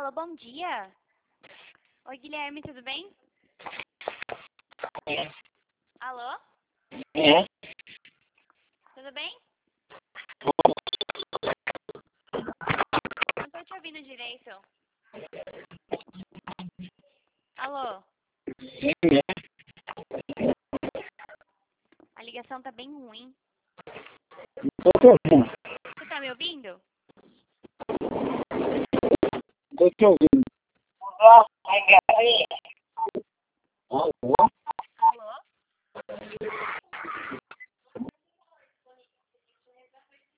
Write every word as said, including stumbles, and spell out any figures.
Alô, bom dia. Oi, Guilherme, tudo bem? É. Alô? É. Tudo bem? Não tô te ouvindo direito. Alô? É. A ligação tá bem ruim. Tô te ouvindo. Você tá me ouvindo? Tô te ouvindo.